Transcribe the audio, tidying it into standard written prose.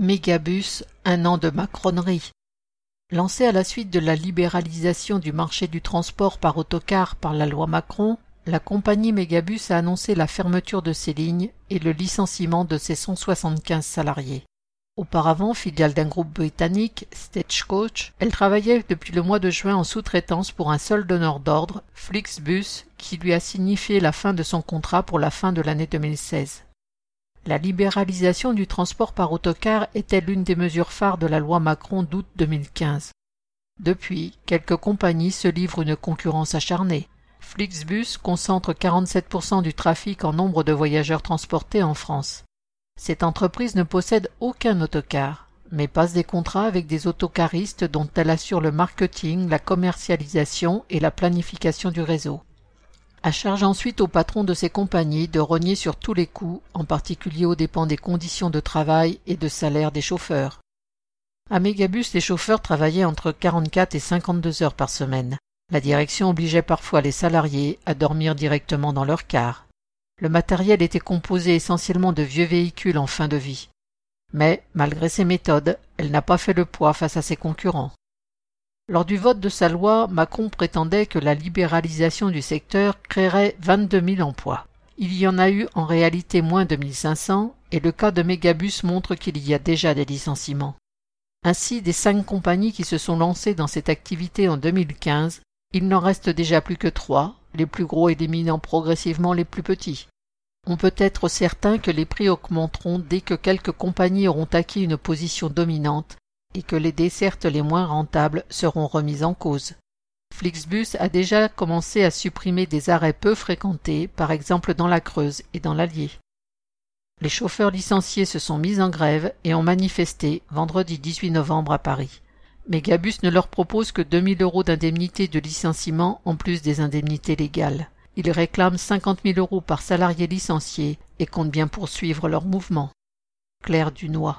Mégabus, un an de macronerie. Lancée à la suite de la libéralisation du marché du transport par autocar par la loi Macron, la compagnie Mégabus a annoncé la fermeture de ses lignes et le licenciement de ses 175 salariés. Auparavant, filiale d'un groupe britannique, Stagecoach, elle travaillait depuis le mois de juin en sous-traitance pour un seul donneur d'ordre, Flixbus, qui lui a signifié la fin de son contrat pour la fin de l'année 2016. La libéralisation du transport par autocar était l'une des mesures phares de la loi Macron d'août 2015. Depuis, quelques compagnies se livrent une concurrence acharnée. Flixbus concentre 47% du trafic en nombre de voyageurs transportés en France. Cette entreprise ne possède aucun autocar, mais passe des contrats avec des autocaristes dont elle assure le marketing, la commercialisation et la planification du réseau. À charge ensuite au patron de ces compagnies de rogner sur tous les coûts, en particulier aux dépens des conditions de travail et de salaire des chauffeurs. À Mégabus, les chauffeurs travaillaient entre 44 et 52 heures par semaine. La direction obligeait parfois les salariés à dormir directement dans leur car. Le matériel était composé essentiellement de vieux véhicules en fin de vie. Mais, malgré ces méthodes, elle n'a pas fait le poids face à ses concurrents. Lors du vote de sa loi, Macron prétendait que la libéralisation du secteur créerait 22 000 emplois. Il y en a eu en réalité moins de 1 500 et le cas de Mégabus montre qu'il y a déjà des licenciements. Ainsi, des 5 compagnies qui se sont lancées dans cette activité en 2015, il n'en reste déjà plus que 3, les plus gros éliminant progressivement les plus petits. On peut être certain que les prix augmenteront dès que quelques compagnies auront acquis une position dominante et que les dessertes les moins rentables seront remises en cause. Flixbus a déjà commencé à supprimer des arrêts peu fréquentés, par exemple dans la Creuse et dans l'Allier. Les chauffeurs licenciés se sont mis en grève et ont manifesté vendredi 18 novembre à Paris. Mégabus ne leur propose que 2 000 € d'indemnité de licenciement en plus des indemnités légales. Ils réclament 50 000 € par salarié licencié et comptent bien poursuivre leur mouvement. Claire Dunois.